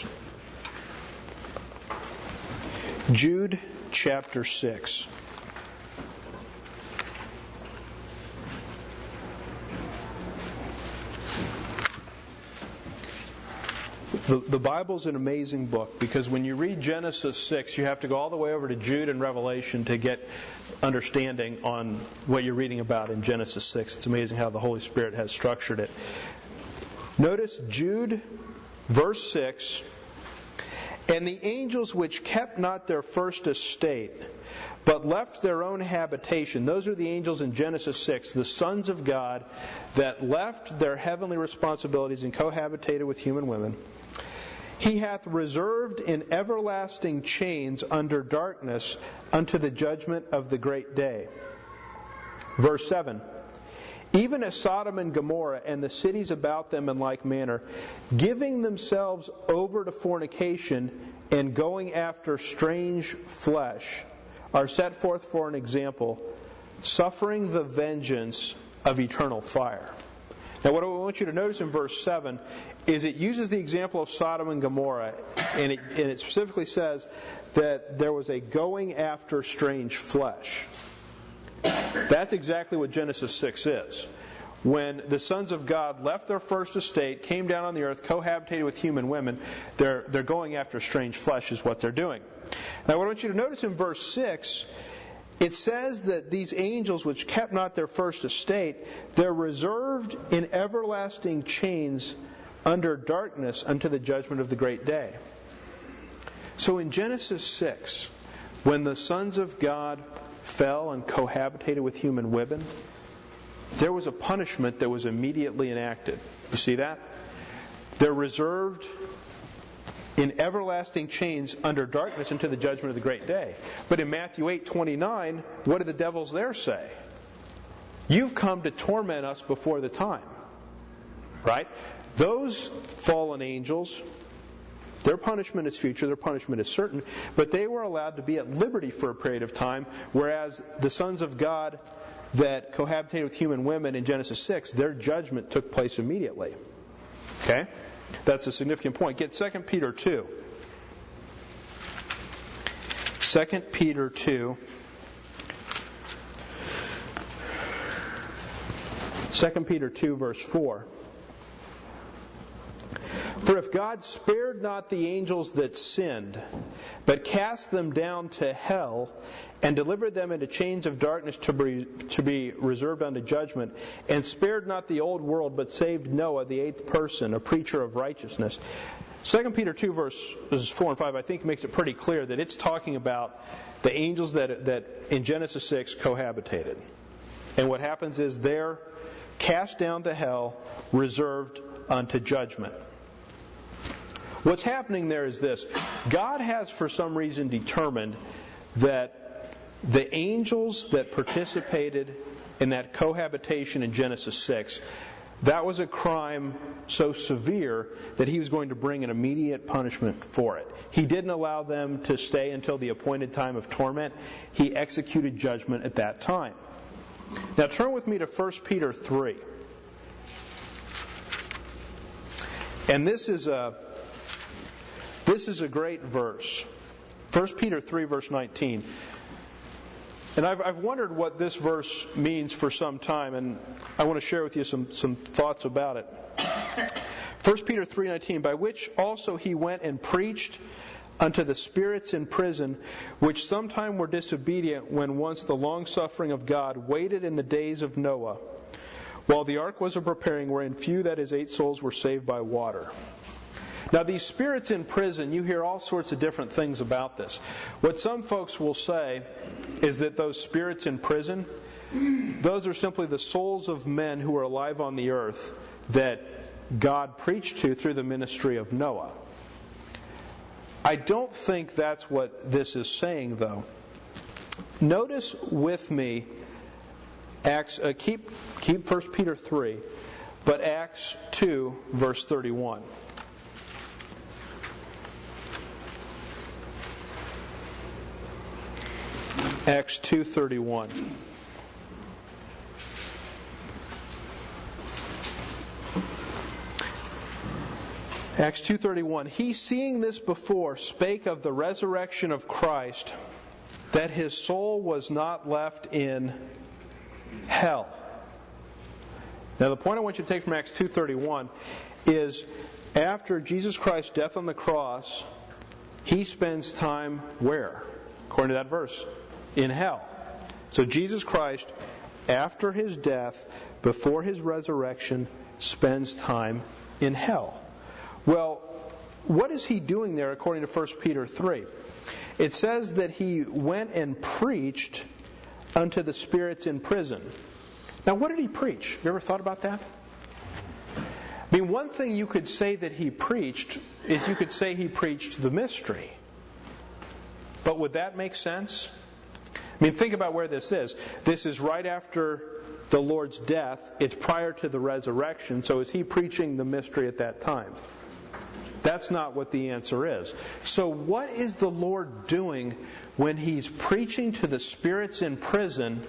Jude chapter six. The, the Bible's an amazing book because when you read Genesis six, you have to go all the way over to Jude and Revelation to get understanding on what you're reading about in Genesis six. It's amazing how the Holy Spirit has structured it. Notice Jude, verse six, And the angels which kept not their first estate, but left their own habitation. Those are the angels in Genesis six, the sons of God that left their heavenly responsibilities and cohabitated with human women. He hath reserved in everlasting chains under darkness unto the judgment of the great day. Verse seven. Even as Sodom and Gomorrah and the cities about them in like manner, giving themselves over to fornication and going after strange flesh, are set forth for an example, suffering the vengeance of eternal fire. Now what I want you to notice in verse seven is it uses the example of Sodom and Gomorrah, and it, and it specifically says that there was a going after strange flesh. That's exactly what Genesis six is. When the sons of God left their first estate, came down on the earth, cohabitated with human women, they're, they're going after strange flesh is what they're doing. Now what I want you to notice in verse six, it says that these angels which kept not their first estate, they're reserved in everlasting chains under darkness unto the judgment of the great day. So in Genesis six, when the sons of God fell and cohabitated with human women, there was a punishment that was immediately enacted. You see that? They're reserved in everlasting chains under darkness until the judgment of the great day. But in Matthew eight twenty-nine, what do the devils there say? You've come to torment us before the time. Right? Those fallen angels, their punishment is future, their punishment is certain, but they were allowed to be at liberty for a period of time, whereas the sons of God that cohabitated with human women in Genesis six, their judgment took place immediately. Okay? That's a significant point. Get Second Peter two. Second Peter two. Second Peter two, verse four. For if God spared not the angels that sinned, but cast them down to hell, and delivered them into chains of darkness to be, to be reserved unto judgment, and spared not the old world, but saved Noah, the eighth person, a preacher of righteousness. Second Peter two, verses four and five, I think makes it pretty clear that it's talking about the angels that, that in Genesis six cohabitated. And what happens is they're cast down to hell, reserved unto judgment. What's happening there is this. God has for some reason determined that the angels that participated in that cohabitation in Genesis six, that was a crime so severe that he was going to bring an immediate punishment for it. He didn't allow them to stay until the appointed time of torment. He executed judgment at that time. Now turn with me to First Peter three. And this is a this is a great verse. First Peter three, verse nineteen. And I've, I've wondered what this verse means for some time, and I want to share with you some, some thoughts about it. First Peter three nineteen, by which also he went and preached unto the spirits in prison, which sometime were disobedient, when once the long-suffering of God waited in the days of Noah, while the ark was a preparing, wherein few, that is, eight souls, were saved by water. Now, these spirits in prison, you hear all sorts of different things about this. What some folks will say is that those spirits in prison, those are simply the souls of men who are alive on the earth that God preached to through the ministry of Noah. I don't think that's what this is saying, though. Notice with me, Acts. Uh, keep keep First Peter three, but Acts two, verse thirty-one. Acts two thirty-one. Acts two thirty-one. He, seeing this before, spake of the resurrection of Christ, that his soul was not left in hell. Now, the point I want you to take from Acts two thirty-one is, after Jesus Christ's death on the cross, he spends time where? According to that verse, in hell. So Jesus Christ, after his death, before his resurrection, spends time in hell. Well, what is he doing there according to First Peter three? It says that he went and preached unto the spirits in prison. Now, what did he preach? You ever thought about that? I mean, one thing you could say that he preached is you could say he preached the mystery. But would that make sense? I mean, think about where this is. This is right after the Lord's death. It's prior to the resurrection. So is he preaching the mystery at that time? That's not what the answer is. So what is the Lord doing when he's preaching to the spirits in prison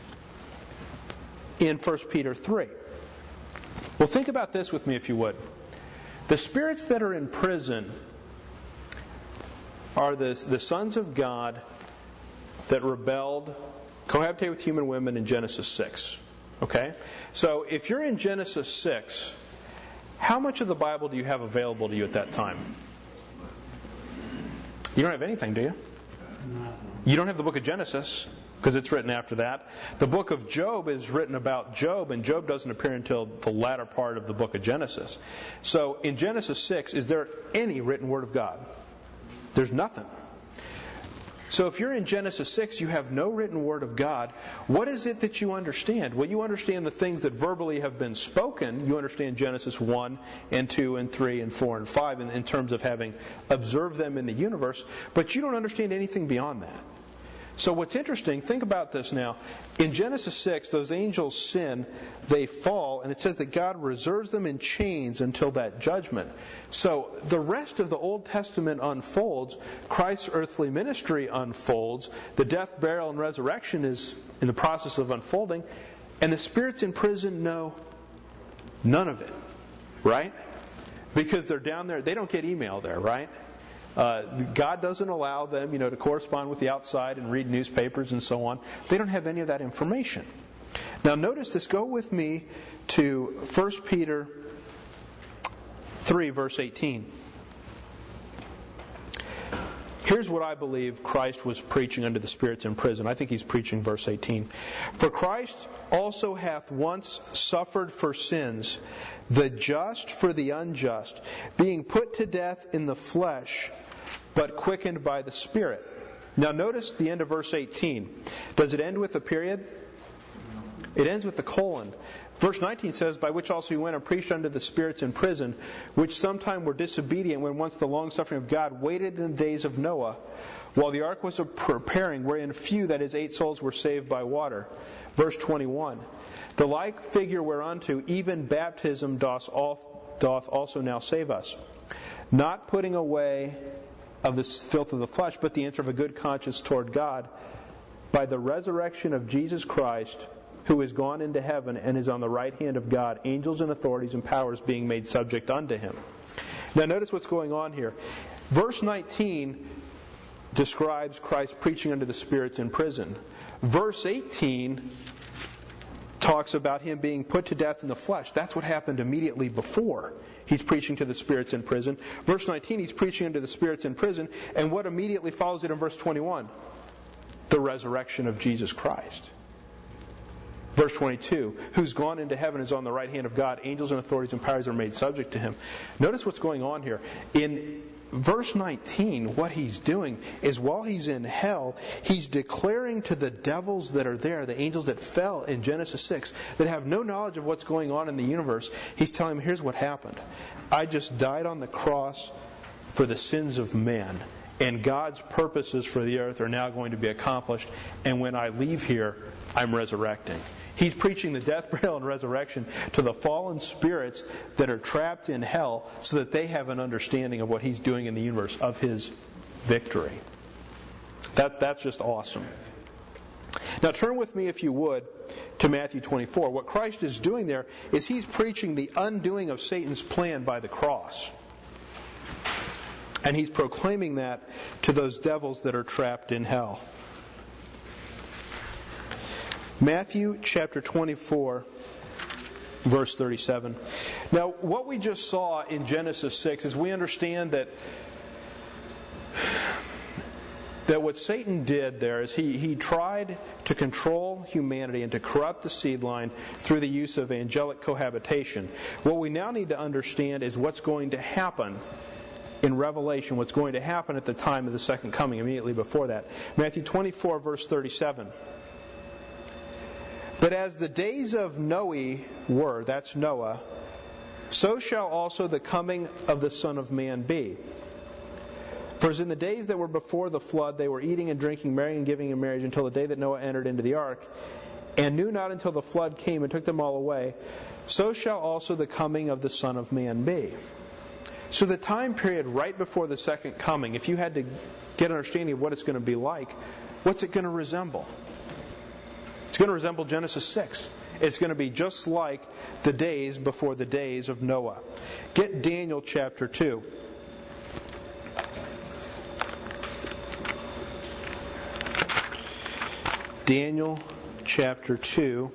in First Peter three? Well, think about this with me, if you would. The spirits that are in prison are the, the sons of God that rebelled, cohabitated with human women in Genesis six. Okay? So if you're in Genesis six, how much of the Bible do you have available to you at that time? You don't have anything, do you? You don't have the book of Genesis, because it's written after that. The book of Job is written about Job, and Job doesn't appear until the latter part of the book of Genesis. So in Genesis six, is there any written word of God? There's nothing. So if you're in Genesis six, you have no written word of God. What is it that you understand? Well, you understand the things that verbally have been spoken. You understand Genesis one and two and three and four and five in, in terms of having observed them in the universe. But you don't understand anything beyond that. So what's interesting, think about this now. In Genesis six, those angels sin, they fall, and it says that God reserves them in chains until that judgment. So the rest of the Old Testament unfolds, Christ's earthly ministry unfolds, the death, burial, and resurrection is in the process of unfolding, and the spirits in prison know none of it, right? Because they're down there, they don't get email there, right? Uh, God doesn't allow them, you know, to correspond with the outside and read newspapers and so on. They don't have any of that information. Now, notice this. Go with me to First Peter three, verse eighteen. Here's what I believe Christ was preaching unto the spirits in prison. I think he's preaching verse eighteen. For Christ also hath once suffered for sins, the just for the unjust, being put to death in the flesh, but quickened by the Spirit. Now notice the end of verse eighteen. Does it end with a period? It ends with a colon. Verse nineteen says, by which also he went and preached unto the spirits in prison, which sometime were disobedient, when once the long-suffering of God waited in the days of Noah, while the ark was preparing, wherein few, that is, eight souls, were saved by water. Verse twenty-one. The like figure whereunto even baptism doth also now save us, not putting away of the filth of the flesh, but the answer of a good conscience toward God, by the resurrection of Jesus Christ, who is gone into heaven and is on the right hand of God, angels and authorities and powers being made subject unto him. Now notice what's going on here. Verse nineteen describes Christ preaching unto the spirits in prison. Verse eighteen talks about him being put to death in the flesh. That's what happened immediately before. He's preaching to the spirits in prison. Verse nineteen, he's preaching unto the spirits in prison. And what immediately follows it in verse twenty-one? The resurrection of Jesus Christ. Verse twenty-two, who's gone into heaven is on the right hand of God. Angels and authorities and powers are made subject to him. Notice what's going on here. In verse nineteen, what he's doing is while he's in hell, he's declaring to the devils that are there, the angels that fell in Genesis six, that have no knowledge of what's going on in the universe, he's telling them, here's what happened. I just died on the cross for the sins of man, and God's purposes for the earth are now going to be accomplished, and when I leave here, I'm resurrecting. He's preaching the death, burial, and resurrection to the fallen spirits that are trapped in hell so that they have an understanding of what he's doing in the universe, of his victory. That, that's just awesome. Now turn with me, if you would, to Matthew twenty-four. What Christ is doing there is he's preaching the undoing of Satan's plan by the cross. And he's proclaiming that to those devils that are trapped in hell. Matthew chapter twenty-four, verse thirty-seven. Now, what we just saw in Genesis six is we understand that that what Satan did there is he, he tried to control humanity and to corrupt the seed line through the use of angelic cohabitation. What we now need to understand is what's going to happen in Revelation, what's going to happen at the time of the second coming, immediately before that. Matthew twenty-four, verse thirty-seven. But as the days of Noe were, that's Noah, so shall also the coming of the Son of Man be. For as in the days that were before the flood, they were eating and drinking, marrying and giving in marriage, until the day that Noah entered into the ark, and knew not until the flood came and took them all away, so shall also the coming of the Son of Man be. So the time period right before the second coming, if you had to get an understanding of what it's going to be like, what's it going to resemble? It's going to resemble Genesis six. It's going to be just like the days before the days of Noah. Get Daniel chapter two. Daniel chapter two.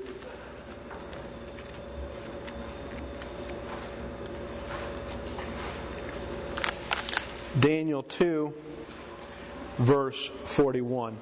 Daniel two, verse forty-one.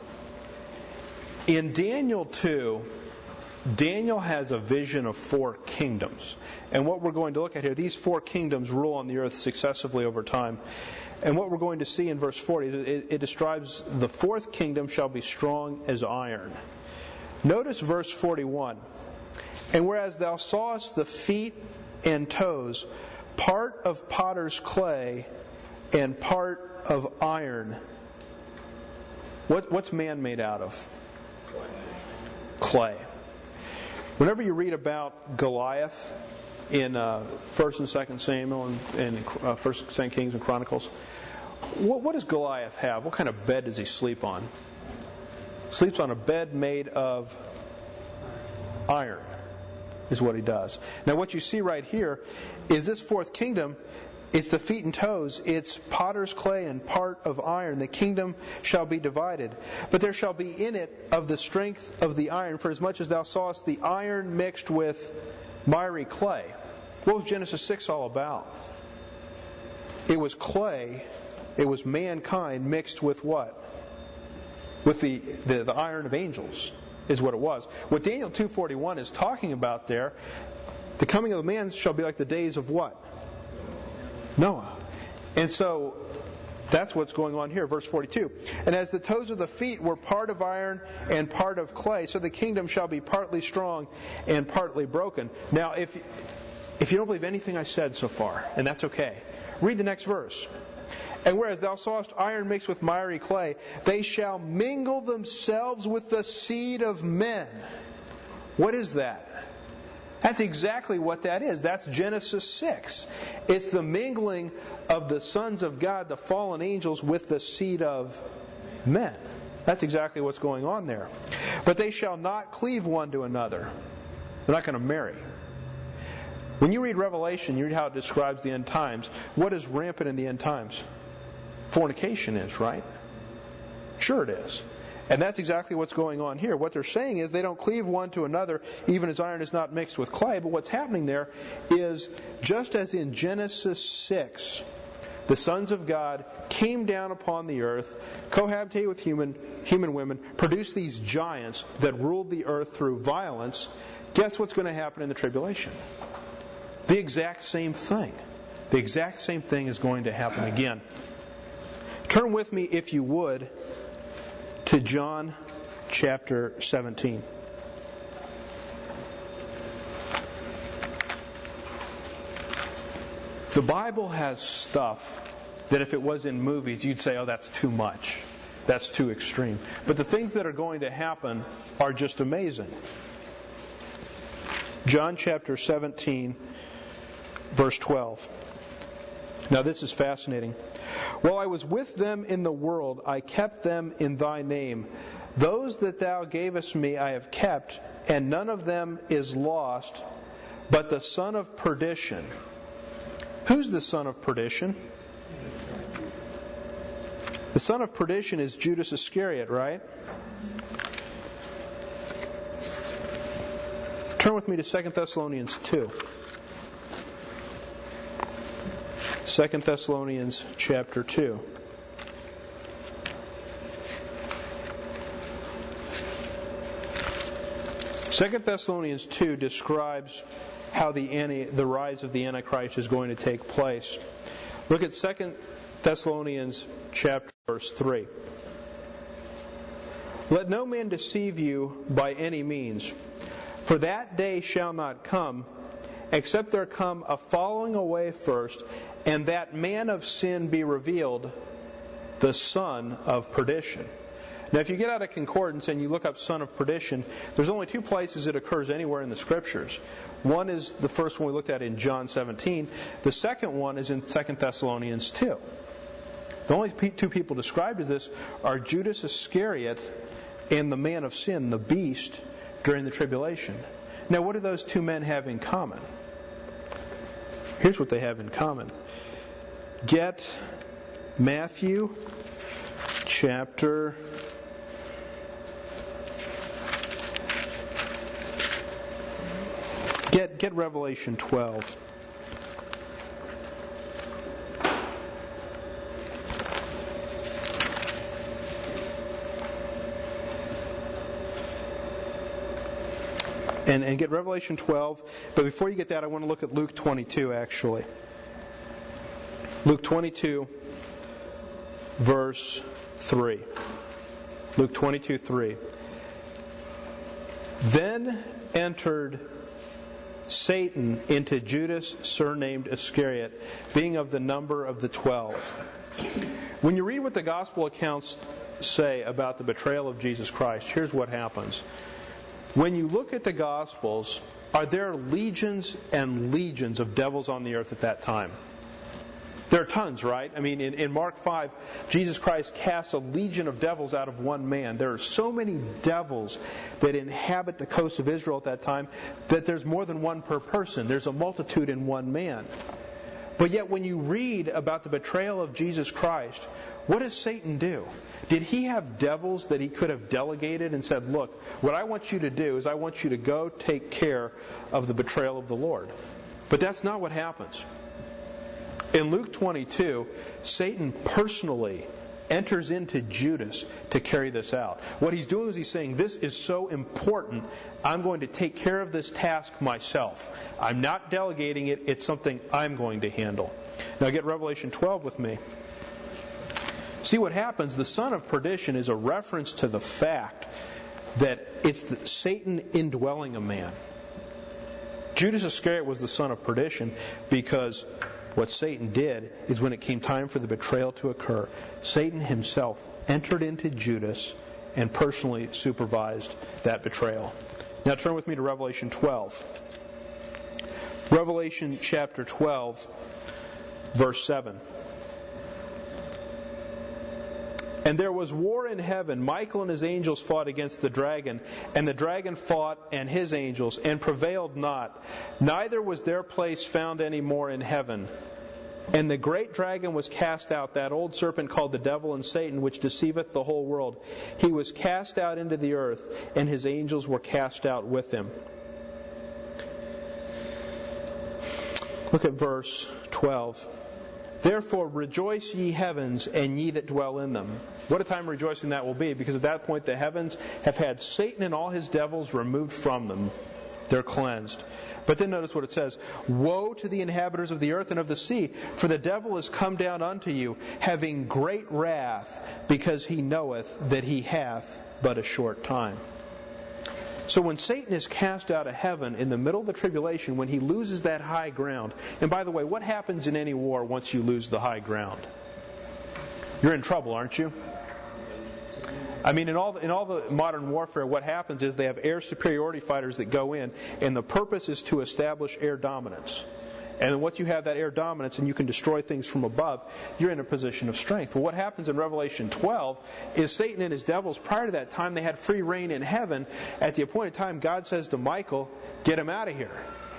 In Daniel two, Daniel has a vision of four kingdoms. And what we're going to look at here, these four kingdoms rule on the earth successively over time. And what we're going to see in verse forty is it, it describes the fourth kingdom shall be strong as iron. Notice verse forty-one. And whereas thou sawest the feet and toes, part of potter's clay and part of iron. What, what's man made out of? Clay. Whenever you read about Goliath in uh, First and Second Samuel and, and uh, First, Second Kings and Chronicles, what, what does Goliath have? What kind of bed does he sleep on? Sleeps on a bed made of iron, is what he does. Now, what you see right here is this fourth kingdom. It's the feet and toes. It's potter's clay and part of iron. The kingdom shall be divided. But there shall be in it of the strength of the iron, for as much as thou sawest the iron mixed with miry clay. What was Genesis six all about? It was clay. It was mankind mixed with what? With the, the, the iron of angels is what it was. What Daniel two forty-one is talking about there, the coming of the man shall be like the days of what? Noah. And so that's what's going on here, verse forty-two. And as the toes of the feet were part of iron and part of clay, so the kingdom shall be partly strong and partly broken. Now, if if you don't believe anything I said so far, and that's okay, read the next verse. And whereas thou sawest iron mixed with miry clay, they shall mingle themselves with the seed of men. What is that? That's exactly what that is. That's Genesis six. It's the mingling of the sons of God, the fallen angels, with the seed of men. That's exactly what's going on there. But they shall not cleave one to another. They're not going to marry. When you read Revelation, you read how it describes the end times. What is rampant in the end times? Fornication is, right? Sure it is. And that's exactly what's going on here. What they're saying is they don't cleave one to another, even as iron is not mixed with clay. But what's happening there is, just as in Genesis six, the sons of God came down upon the earth, cohabitated with human, human women, produced these giants that ruled the earth through violence. Guess what's going to happen in the tribulation? The exact same thing. The exact same thing is going to happen again. Turn with me, if you would, to John chapter seventeen. The Bible has stuff that if it was in movies, you'd say, oh, that's too much. That's too extreme. But the things that are going to happen are just amazing. John chapter seventeen, verse twelve. Now this is fascinating. While I was with them in the world, I kept them in thy name. Those that thou gavest me I have kept, and none of them is lost, but the son of perdition. Who's the son of perdition? The son of perdition is Judas Iscariot, right? Turn with me to Second Thessalonians two. Second Thessalonians chapter two. Second Thessalonians two describes how the anti, the rise of the Antichrist is going to take place. Look at Second Thessalonians chapter verse three. Let no man deceive you by any means, for that day shall not come, except there come a falling away first, and that man of sin be revealed, the son of perdition. Now, if you get out a concordance and you look up son of perdition, there's only two places it occurs anywhere in the Scriptures. One is the first one we looked at in John seventeen. The second one is in Second Thessalonians two. The only two people described as this are Judas Iscariot and the man of sin, the beast, during the tribulation. Now, what do those two men have in common? Here's what they have in common. Get Matthew chapter Get get Revelation twelve. And, and get Revelation twelve. But before you get that, I want to look at Luke twenty-two, actually. Luke twenty-two, verse three. Luke twenty-two, three. Then entered Satan into Judas, surnamed Iscariot, being of the number of the twelve. When you read what the gospel accounts say about the betrayal of Jesus Christ, here's what happens. When you look at the Gospels, are there legions and legions of devils on the earth at that time? There are tons, right? I mean, in, in Mark five, Jesus Christ casts a legion of devils out of one man. There are so many devils that inhabit the coast of Israel at that time that there's more than one per person. There's a multitude in one man. But yet when you read about the betrayal of Jesus Christ, what does Satan do? Did he have devils that he could have delegated and said, look, what I want you to do is I want you to go take care of the betrayal of the Lord? But that's not what happens. In Luke twenty-two, Satan personally enters into Judas to carry this out. What he's doing is he's saying, this is so important, I'm going to take care of this task myself. I'm not delegating it, it's something I'm going to handle. Now get Revelation twelve with me. See what happens, the son of perdition is a reference to the fact that it's the Satan indwelling a man. Judas Iscariot was the son of perdition because what Satan did is when it came time for the betrayal to occur, Satan himself entered into Judas and personally supervised that betrayal. Now turn with me to Revelation twelve. Revelation chapter twelve, verse seven. And there was war in heaven. Michael and his angels fought against the dragon, and the dragon fought and his angels, and prevailed not. Neither was their place found any more in heaven. And the great dragon was cast out, that old serpent called the devil and Satan, which deceiveth the whole world. He was cast out into the earth, and his angels were cast out with him. Look at verse twelve. Therefore rejoice ye heavens, and ye that dwell in them. What a time of rejoicing that will be, because at that point the heavens have had Satan and all his devils removed from them. They're cleansed. But then notice what it says. Woe to the inhabitants of the earth and of the sea, for the devil is come down unto you, having great wrath, because he knoweth that he hath but a short time. So when Satan is cast out of heaven in the middle of the tribulation, when he loses that high ground, and by the way, what happens in any war once you lose the high ground? You're in trouble, aren't you? I mean, in all, the, in all the modern warfare, what happens is they have air superiority fighters that go in, and the purpose is to establish air dominance. And once you have that air dominance and you can destroy things from above, you're in a position of strength. Well, what happens in Revelation twelve is Satan and his devils, prior to that time, they had free reign in heaven. At the appointed time, God says to Michael, get him out of here.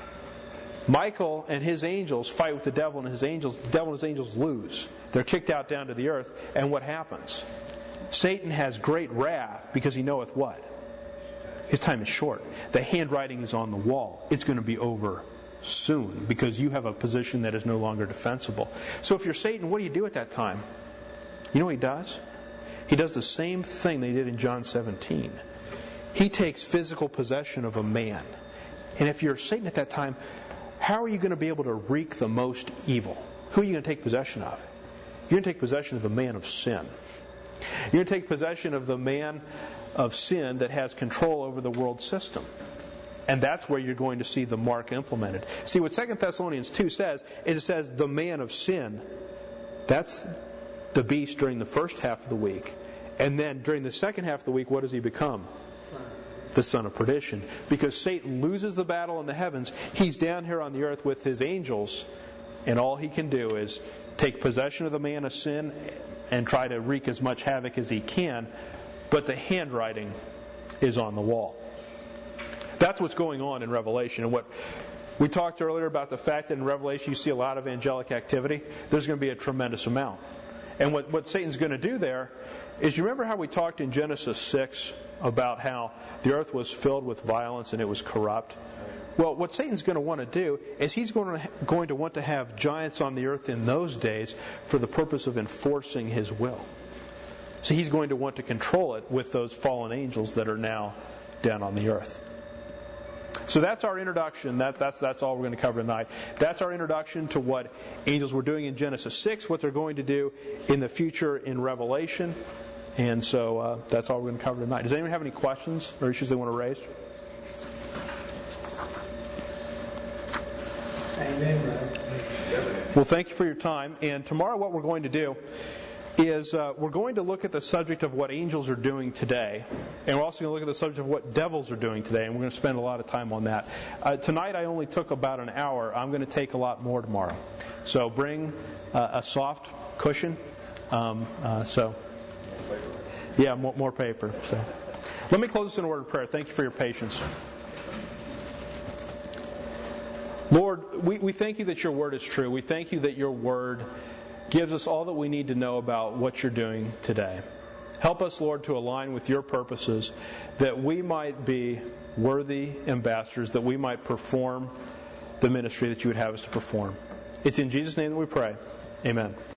Michael and his angels fight with the devil and his angels. The devil and his angels lose. They're kicked out down to the earth. And what happens? Satan has great wrath because he knoweth what? His time is short. The handwriting is on the wall. It's going to be over soon, because you have a position that is no longer defensible. So if you're Satan, what do you do at that time? You know what he does? He does the same thing they did in John seventeen. He takes physical possession of a man. And if you're Satan at that time, how are you going to be able to wreak the most evil? Who are you going to take possession of? You're going to take possession of the man of sin. You're going to take possession of the man of sin that has control over the world system. And that's where you're going to see the mark implemented. See, what Second Thessalonians two says is it says the man of sin. That's the beast during the first half of the week. And then during the second half of the week, what does he become? The son of perdition. Because Satan loses the battle in the heavens. He's down here on the earth with his angels. And all he can do is take possession of the man of sin and try to wreak as much havoc as he can. But the handwriting is on the wall. That's what's going on in Revelation. And what we talked earlier about the fact that in Revelation you see a lot of angelic activity. There's going to be a tremendous amount. And what, what Satan's going to do there is, you remember how we talked in Genesis six about how the earth was filled with violence and it was corrupt? Well, what Satan's going to want to do is he's going to, going to want to have giants on the earth in those days for the purpose of enforcing his will. So he's going to want to control it with those fallen angels that are now down on the earth. So that's our introduction. That, that's, that's all we're going to cover tonight. That's our introduction to what angels were doing in Genesis six, what they're going to do in the future in Revelation. And so uh, that's all we're going to cover tonight. Does anyone have any questions or issues they want to raise? Amen. Well, thank you for your time. And tomorrow what we're going to do is uh, we're going to look at the subject of what angels are doing today, and we're also going to look at the subject of what devils are doing today, and we're going to spend a lot of time on that. Uh, tonight I only took about an hour. I'm going to take a lot more tomorrow. So bring uh, a soft cushion. Um, uh, so, yeah, more, more paper. So, let me close this in a word of prayer. Thank you for your patience. Lord, we, we thank you that your word is true. We thank you that your word gives us all that we need to know about what you're doing today. Help us, Lord, to align with your purposes, that we might be worthy ambassadors, that we might perform the ministry that you would have us to perform. It's in Jesus' name that we pray. Amen.